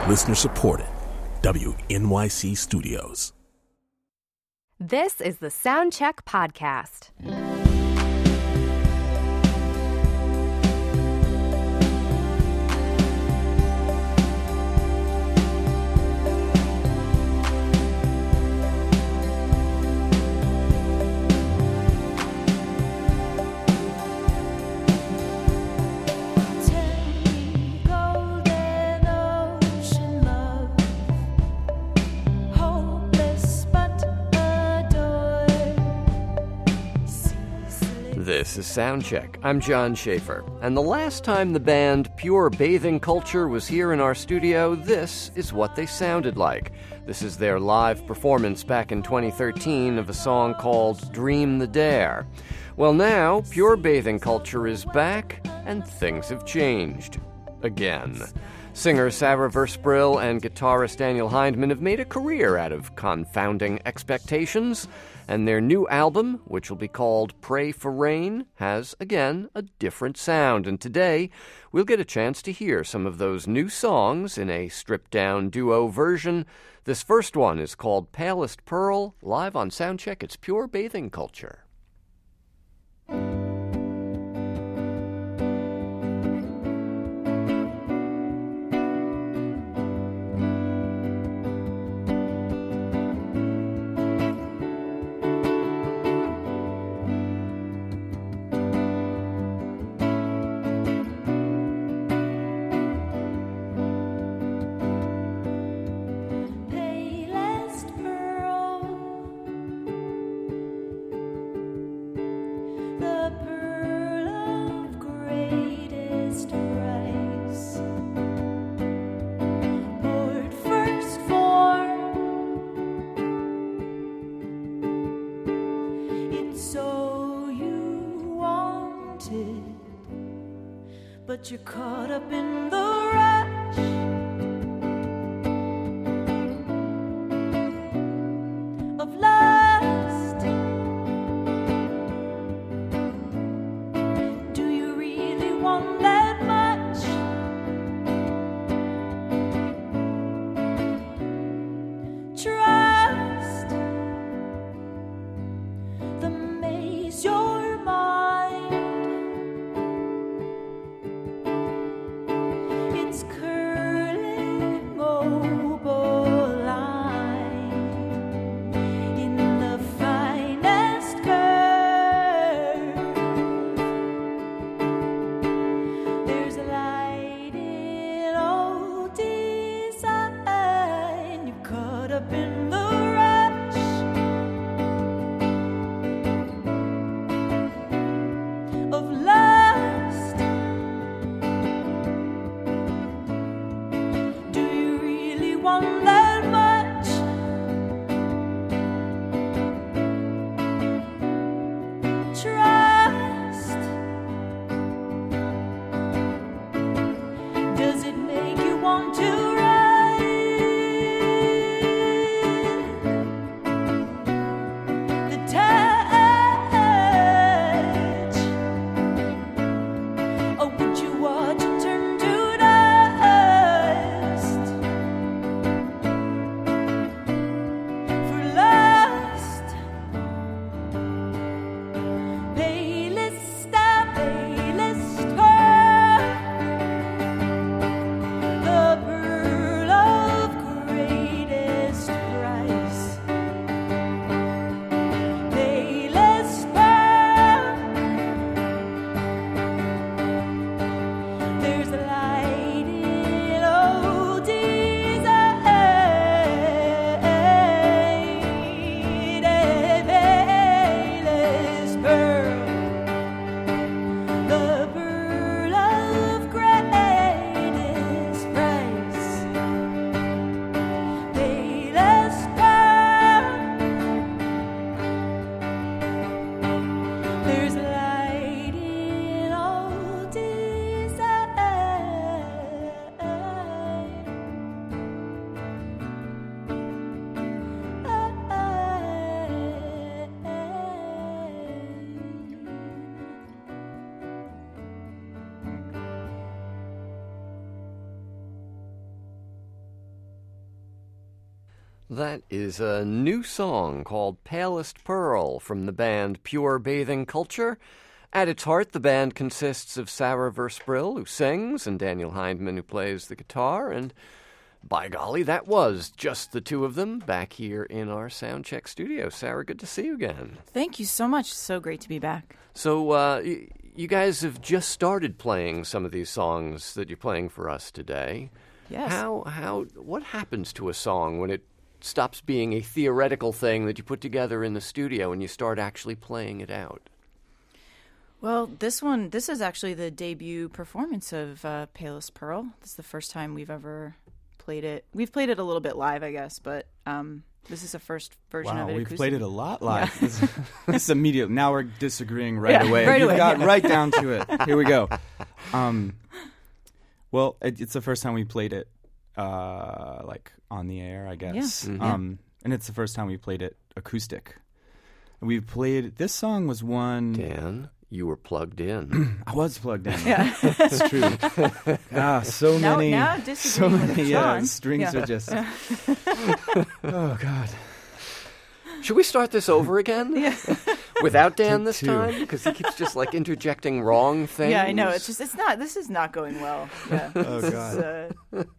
Listener supported. WNYC Studios. This is the Soundcheck Podcast. This is Soundcheck. I'm John Schaefer, and the last time the band Pure Bathing Culture was here in our studio, this is what they sounded like. This is their live performance back in 2013 of a song called Dream the Dare. Well, now, Pure Bathing Culture is back, and things have changed. Again. Singer Sarah Verspril and guitarist Daniel Hindman have made a career out of confounding expectations, and their new album, which will be called Pray for Rain, has, again, a different sound. And today, we'll get a chance to hear some of those new songs in a stripped-down duo version. This first one is called Palest Pearl, live on Soundcheck. It's Pure Bathing Culture. But you're caught up in the rush of lust. Do you really want that much? Trust the maze your mind. It's curling over line in the finest curve That is a new song called Palest Pearl from the band Pure Bathing Culture. At its heart, the band consists of Sarah Versprill, who sings, and Daniel Hindman, who plays the guitar. And by golly, that was just the two of them back here in our Soundcheck studio. Sarah, good to see you again. Thank you so much. So great to be back. So you guys have just started playing some of these songs that you're playing for us today. Yes. What happens to a song when it stops being a theoretical thing that you put together in the studio and you start actually playing it out? Well, this is actually the debut performance of Palest Pearl. This is the first time we've ever played it. We've played it a little bit live, I guess, but this is the first version of it. Wow, we've acoustic. played it a lot live. Yeah. This is immediate. Now we're disagreeing right away. Right We've away, got yeah. right down to it. Here we go. Well, it's the first time we played it, like on the air, I guess. Yeah. Mm-hmm. And it's the first time we played it acoustic. We played. This song was one. Dan, you were plugged in. I was plugged in. Yeah. It's true. So many. Now disagreeing with John. Strings Yeah. are just. Oh God. Should we start this over again? Yeah. Without Dan Take this two. time? Because he keeps just like interjecting wrong things. Yeah, I know. This is not going well. Yeah. Oh God.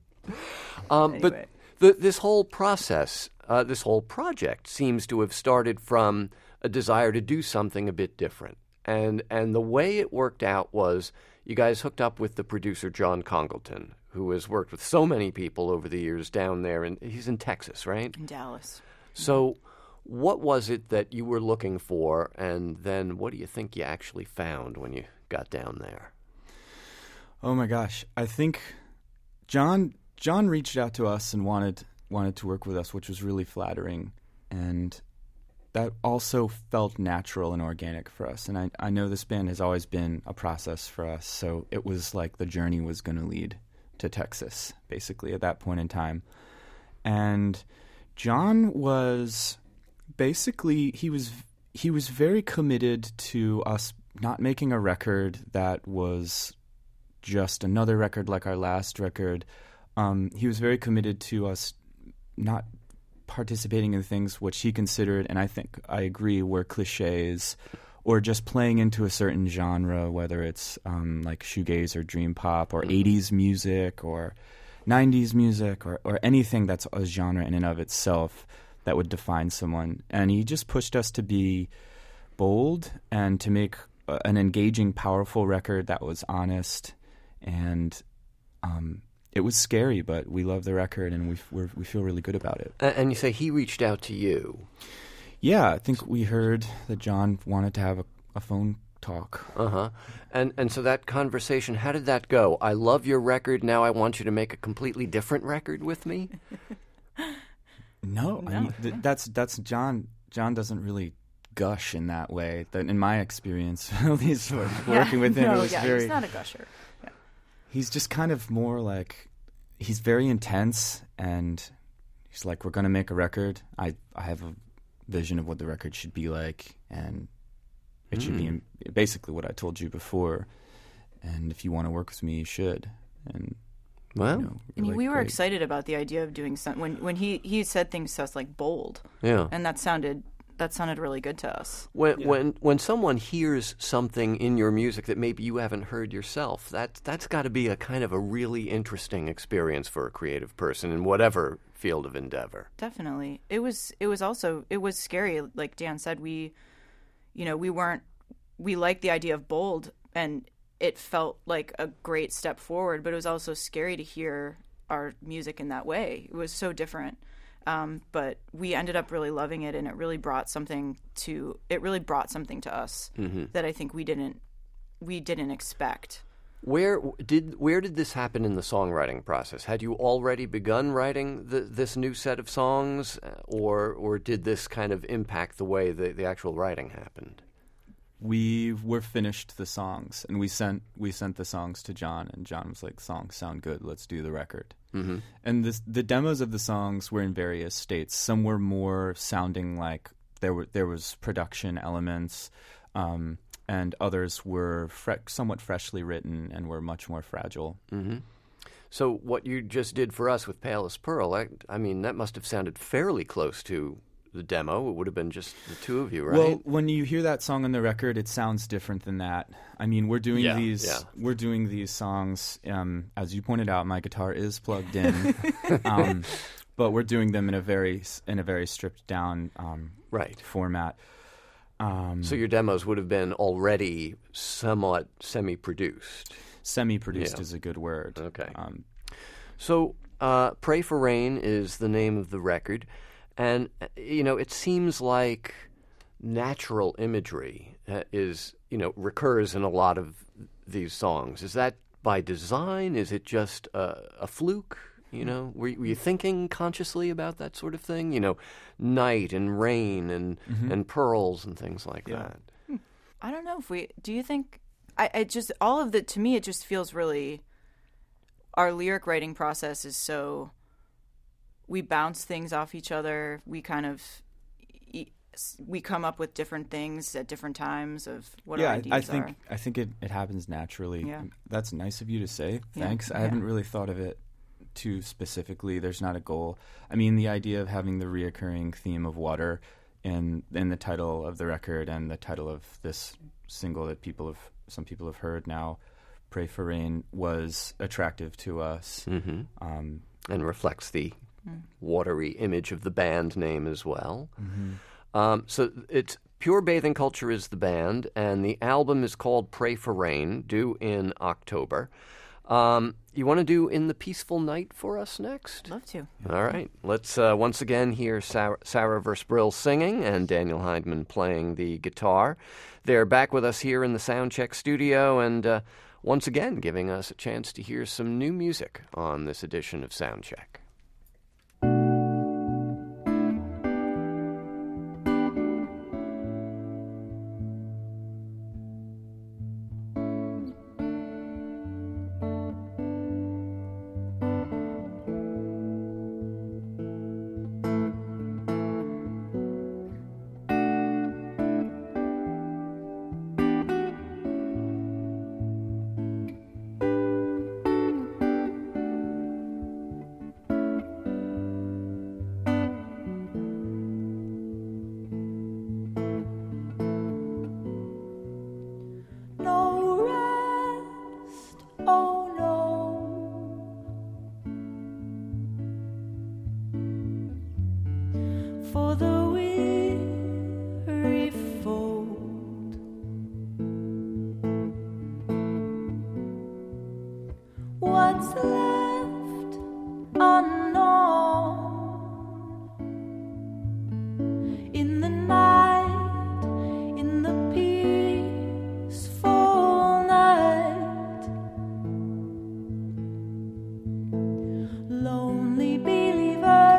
But Anyway. this whole process, this whole project seems to have started from a desire to do something a bit different. And the way it worked out was you guys hooked up with the producer John Congleton, who has worked with so many people over the years down there. And he's in Texas, right? In Dallas. So what was it that you were looking for, and then what do you think you actually found when you got down there? Oh my gosh. I think John reached out to us and wanted to work with us, which was really flattering. And that also felt natural and organic for us. And I know this band has always been a process for us, so it was like the journey was going to lead to Texas, basically, at that point in time. And John was basically, he was very committed to us not making a record that was just another record like our last record. He was very committed to us not participating in things which he considered, and I think I agree, were cliches or just playing into a certain genre, whether it's like shoegaze or dream pop or 80s music or 90s music or anything that's a genre in and of itself that would define someone. And he just pushed us to be bold and to make an engaging, powerful record that was honest. And it was scary, but we love the record and we feel really good about it. And you say he reached out to you. Yeah, I think we heard that John wanted to have a phone talk. Uh-huh. And so that conversation, how did that go? I love your record, now I want you to make a completely different record with me? No. I mean, that's John. John doesn't really gush in that way. In my experience, at least working with him, it was very. He's not a gusher. Yeah. He's just kind of more like, he's very intense, and he's like, we're going to make a record. I have a vision of what the record should be like, and it should be basically what I told you before. And if you want to work with me, you should. And well, I mean, like, we were great. excited about the idea of doing something when he said things to us like bold, yeah. and that sounded really good to us. When someone hears something in your music that maybe you haven't heard yourself, that's got to be a kind of a really interesting experience for a creative person in whatever field of endeavor. Definitely, it was scary. Like Dan said, we liked the idea of bold, and it felt like a great step forward. But it was also scary to hear our music in that way. It was so different. But we ended up really loving it, and it really brought something to us that I think we didn't expect. Where did this happen in the songwriting process? Had you already begun writing this new set of songs, or did this kind of impact the way the actual writing happened? We were finished the songs, and we sent the songs to John, and John was like, "Songs sound good. Let's do the record." Mm-hmm. And the demos of the songs were in various states. Some were more sounding like there was production elements, and others were somewhat freshly written and were much more fragile. Mm-hmm. So what you just did for us with Pale as Pearl, I mean, that must have sounded fairly close to the demo. It would have been just the two of you, right? Well, when you hear that song on the record, it sounds different than that. I mean, we're doing these songs. As you pointed out, my guitar is plugged in, but we're doing them in a very stripped down format. So your demos would have been already somewhat semi-produced. Semi-produced is a good word. Okay. So Pray for Rain is the name of the record. And, it seems like natural imagery recurs in a lot of these songs. Is that by design? Is it just a fluke? Were you thinking consciously about that sort of thing? Night and rain and pearls and things like that. I don't know do you think, to me, it just feels really, our lyric writing process is so, we bounce things off each other. We we come up with different things at different times of what our ideas are. I think it happens naturally. Yeah. That's nice of you to say. Thanks. Yeah. I haven't really thought of it too specifically. There's not a goal. I mean, the idea of having the reoccurring theme of water in the title of the record and the title of this single that some people have heard now, Pray for Rain, was attractive to us. Mm-hmm. And reflects the watery image of the band name as well. Mm-hmm. So it's Pure Bathing Culture is the band, and the album is called Pray for Rain, due in October. You want to do In the Peaceful Night for us next? Love to. All right. Let's once again hear Sarah Versbrill singing and Daniel Hindman playing the guitar. They're back with us here in the Soundcheck studio and once again giving us a chance to hear some new music on this edition of Soundcheck. For the weary fold, what's left unknown in the night, in the peaceful night, lonely believer.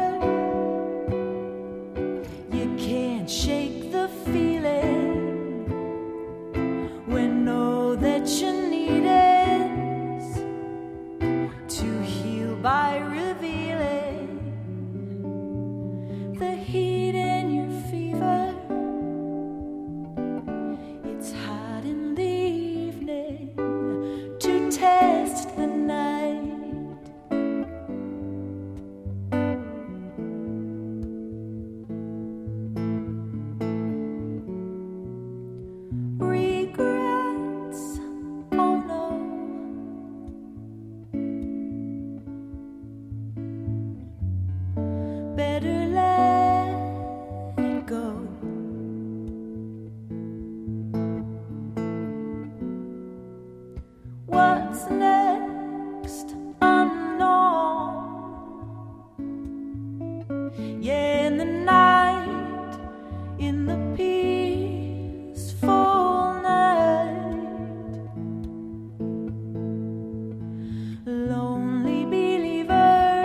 Shake the feeling when know that you need it to heal by revealing the heat in your fever. It's hot in the evening to test the night. Better let it go. What's next unknown? Yeah, in the night, in the peaceful night, lonely believer.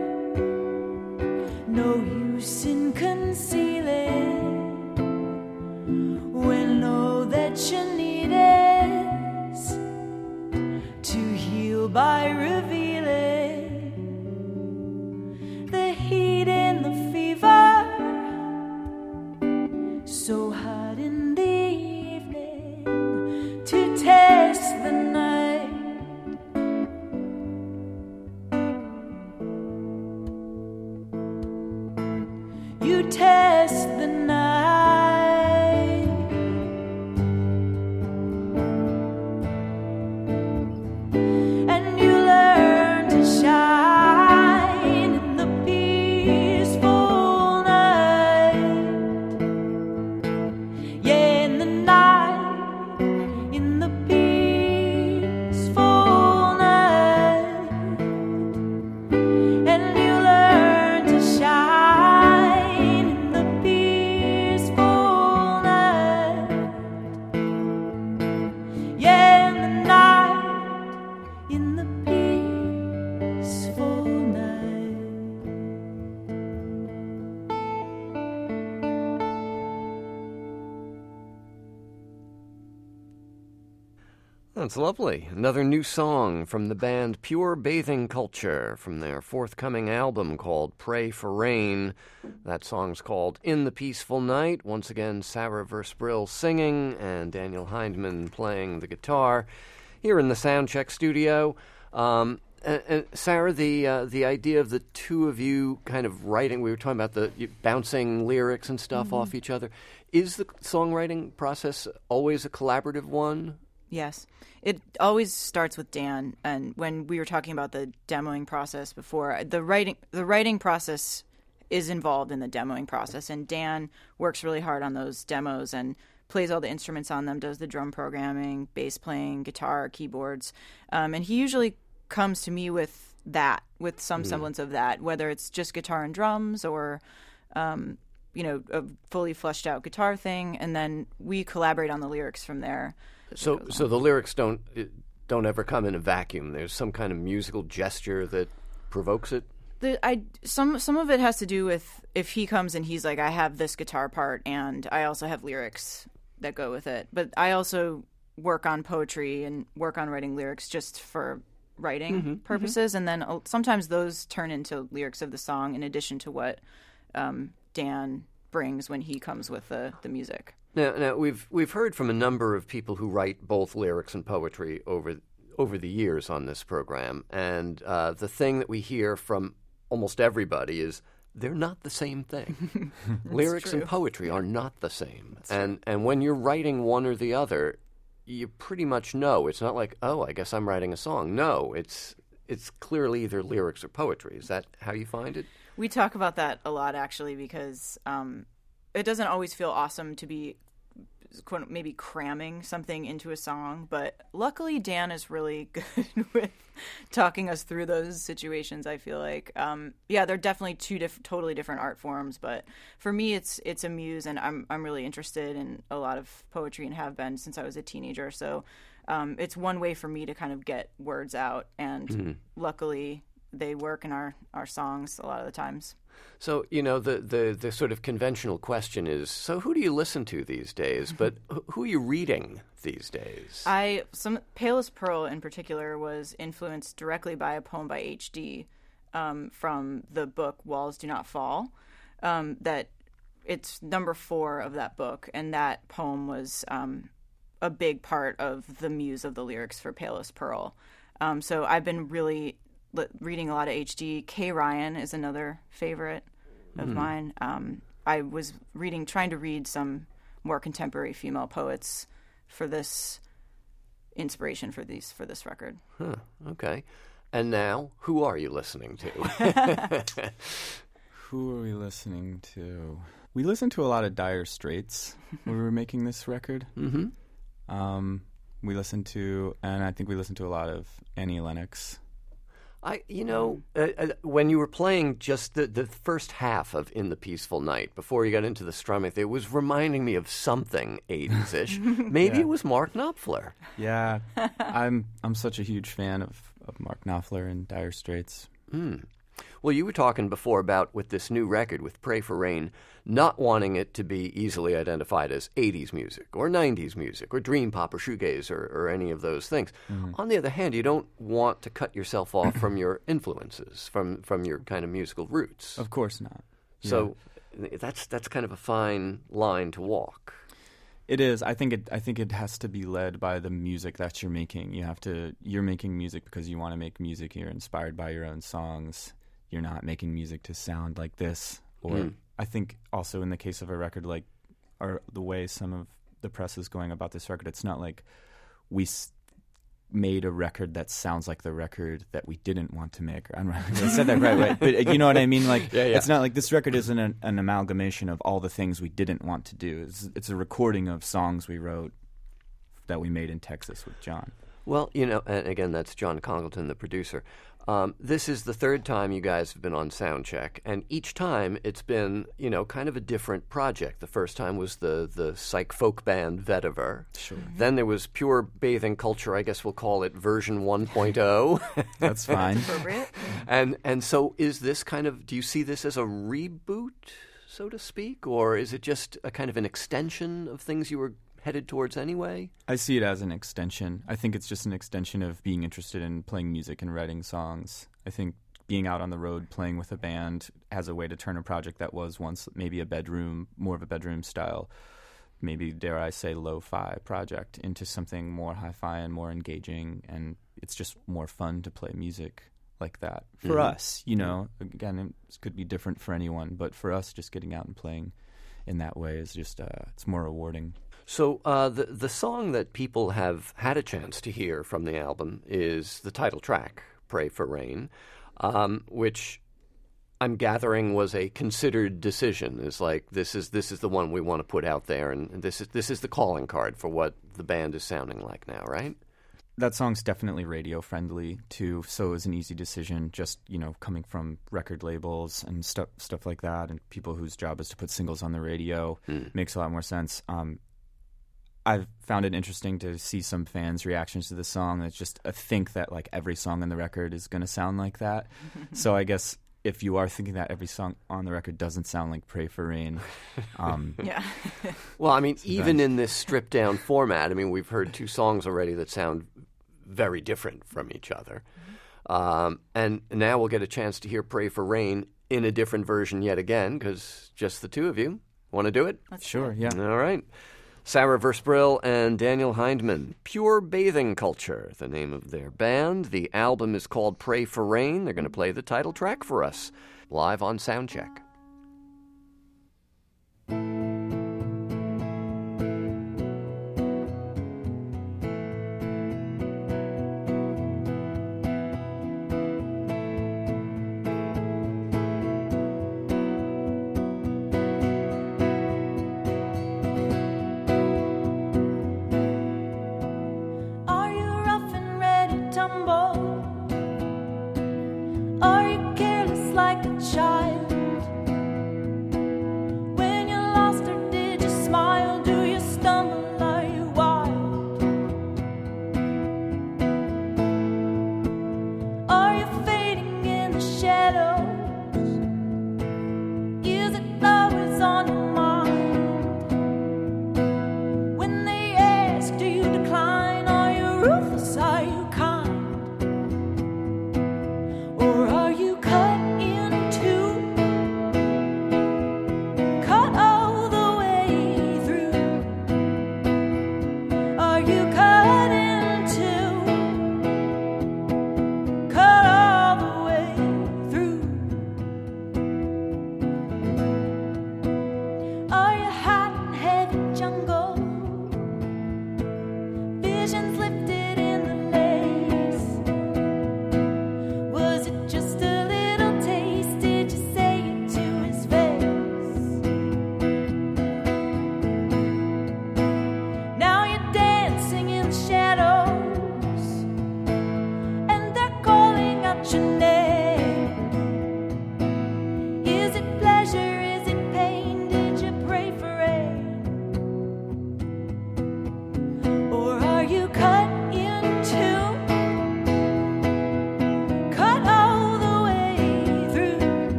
No use in concealing when know that you need it to heal by revealing the heat in the fever. So hot in the evening to test the night. you test the night, and you learn to shine in the peaceful night. Yeah, in the night, in the peaceful night, and you learn to shine in the peaceful night. Yeah, in the night, in the peaceful night. That's lovely. Another new song from the band Pure Bathing Culture from their forthcoming album called Pray for Rain. That song's called In the Peaceful Night. Once again, Sarah Versbrill singing and Daniel Hindman playing the guitar here in the Soundcheck studio. And Sarah, the idea of the two of you kind of writing, we were talking about bouncing lyrics and stuff off each other. Is the songwriting process always a collaborative one? Yes. It always starts with Dan, and when we were talking about the demoing process before, the writing process is involved in the demoing process, and Dan works really hard on those demos and plays all the instruments on them, does the drum programming, bass playing, guitar, keyboards, and he usually comes to me with some semblance of that, whether it's just guitar and drums or a fully fleshed out guitar thing, and then we collaborate on the lyrics from there. So the lyrics don't ever come in a vacuum. There's some kind of musical gesture that provokes it. Some of it has to do with if he comes and he's like, I have this guitar part and I also have lyrics that go with it. But I also work on poetry and work on writing lyrics just for writing purposes, and then sometimes those turn into lyrics of the song in addition to what Dan brings when he comes with the music. Now we've heard from a number of people who write both lyrics and poetry over the years on this program, and the thing that we hear from almost everybody is they're not the same thing. Lyrics and poetry are not the same, and when you're writing one or the other, you pretty much know. It's not like, oh, I guess I'm writing a song. No, it's clearly either lyrics or poetry. Is that how you find it? We talk about that a lot, actually, because it doesn't always feel awesome to be maybe cramming something into a song, but luckily Dan is really good with talking us through those situations. I feel like they're definitely two totally different art forms, but for me it's a muse, and I'm really interested in a lot of poetry and have been since I was a teenager, so it's one way for me to kind of get words out, and luckily they work in our songs a lot of the times. So, the sort of conventional question is, so who do you listen to these days? But who are you reading these days? Palest Pearl in particular was influenced directly by a poem by H.D. From the book Walls Do Not Fall. That it's number 4 of that book, and that poem was a big part of the muse of the lyrics for Palest Pearl. So I've been really reading a lot of H.D. Kay Ryan is another favorite of mine. I was trying to read some more contemporary female poets for this inspiration for this record. Huh, okay. And now, who are you listening to? Who are we listening to? We listened to a lot of Dire Straits when we were making this record. Mm-hmm. We listened to, and I think we listened to a lot of Annie Lennox. When you were playing just the first half of In the Peaceful Night, before you got into the strumming, it was reminding me of something 80s-ish. Maybe it was Mark Knopfler. Yeah, I'm such a huge fan of Mark Knopfler and Dire Straits. Well, you were talking before about, with this new record, with Pray for Rain, not wanting it to be easily identified as 80s music or 90s music or dream pop or shoegaze or any of those things. On the other hand, you don't want to cut yourself off from your influences, from your kind of musical roots. Of course not. So that's kind of a fine line to walk. It is. I think it has to be led by the music that you're making. You're making music because you want to make music. You're inspired by your own songs. You're not making music to sound like this or I think also in the case of a record like, or the way some of the press is going about this record, it's not like we made a record that sounds like the record that we didn't want to make. I don't know if I said that right, but you know what I mean? Like, It's not like this record isn't an amalgamation of all the things we didn't want to do. It's a recording of songs we wrote that we made in Texas with John. Well, you know, and again, that's John Congleton, the producer. This is the third time you guys have been on Soundcheck, and each time it's been, you know, kind of a different project. The first time was the psych folk band Vetiver. Sure. Then there was Pure Bathing Culture, I guess we'll call it version 1.0. That's fine. Appropriate. And so is this kind of, do you see this as a reboot, so to speak, or is it just a kind of an extension of things you were headed towards anyway? I see it as an extension. I think it's just an extension of being interested in playing music and writing songs. I think being out on the road playing with a band has a way to turn a project that was once maybe more of a bedroom style, maybe dare I say lo-fi project, into something more hi-fi and more engaging, and it's just more fun to play music like that. For us, you know, again, it could be different for anyone, but for us, just getting out and playing in that way is just, it's more rewarding. So the song that people have had a chance to hear from the album is the title track, Pray for Rain, which I'm gathering was a considered decision. It's like, this is the one we want to put out there, and this is the calling card for what the band is sounding like now, right? That song's definitely radio friendly too, so it was an easy decision. Just, you know, coming from record labels and stuff like that, and people whose job is to put singles on the radio, makes a lot more sense. I've found it interesting to see some fans' reactions to the song. It's just a think that like every song on the record is going to sound like that. So I guess if you are thinking that every song on the record doesn't sound like Pray for Rain. Yeah. Well, I mean, even in this stripped down format, I mean, we've heard two songs already that sound very different from each other. And now we'll get a chance to hear Pray for Rain in a different version yet again, because just the two of you. Want to do it? Sure, yeah. All right. Sarah Versbrill and Daniel Hindman, Pure Bathing Culture, the name of their band. The album is called Pray for Rain. They're going to play the title track for us, live on Soundcheck. Or are you cut into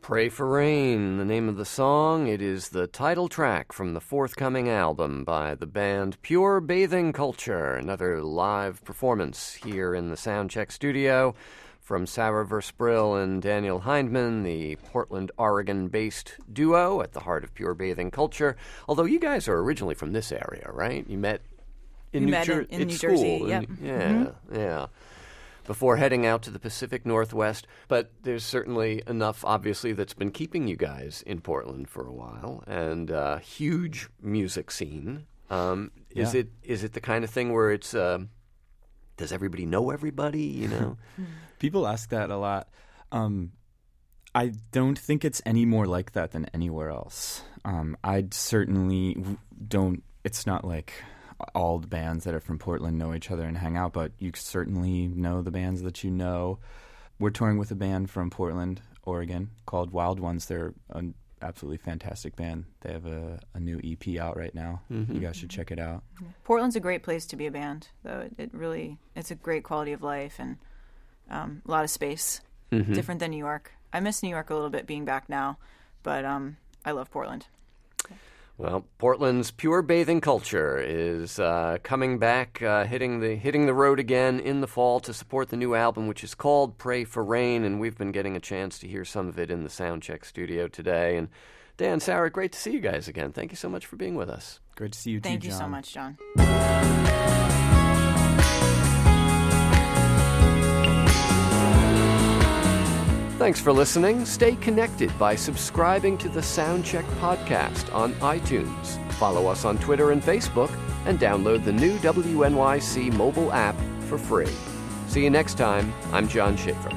Pray for Rain, the name of the song. It is the title track from the forthcoming album by the band Pure Bathing Culture, another live performance here in the Soundcheck studio from Sarah Versprill and Daniel Hindman, the Portland, Oregon-based duo at the heart of Pure Bathing Culture. Although you guys are originally from this area, right? You met in New Jersey. Yep. Yeah. Before heading out to the Pacific Northwest. But there's certainly enough, obviously, that's been keeping you guys in Portland for a while, and huge music scene. Is it the kind of thing where it's, does everybody know everybody, you know? People ask that a lot. I don't think it's any more like that than anywhere else. I certainly don't, it's not like all the bands that are from Portland know each other and hang out, but you certainly know the bands that you know. We're touring with a band from Portland, Oregon, called Wild Ones. They're an absolutely fantastic band. They have a new EP out right now. You guys should check it out. Portland's a great place to be a band, though. It's a great quality of life and a lot of space. Different than New York. I miss New York a little bit being back now, but I love Portland. Well, Portland's Pure Bathing Culture is coming back, hitting the road again in the fall to support the new album, which is called Pray for Rain, and we've been getting a chance to hear some of it in the Soundcheck studio today. And Dan, Sarah, great to see you guys again. Thank you so much for being with us. Great to see you too, Thank you John. so much, John. Thanks for listening. Stay connected by subscribing to the Soundcheck podcast on iTunes. Follow us on Twitter and Facebook, and download the new WNYC mobile app for free. See you next time. I'm John Schaefer.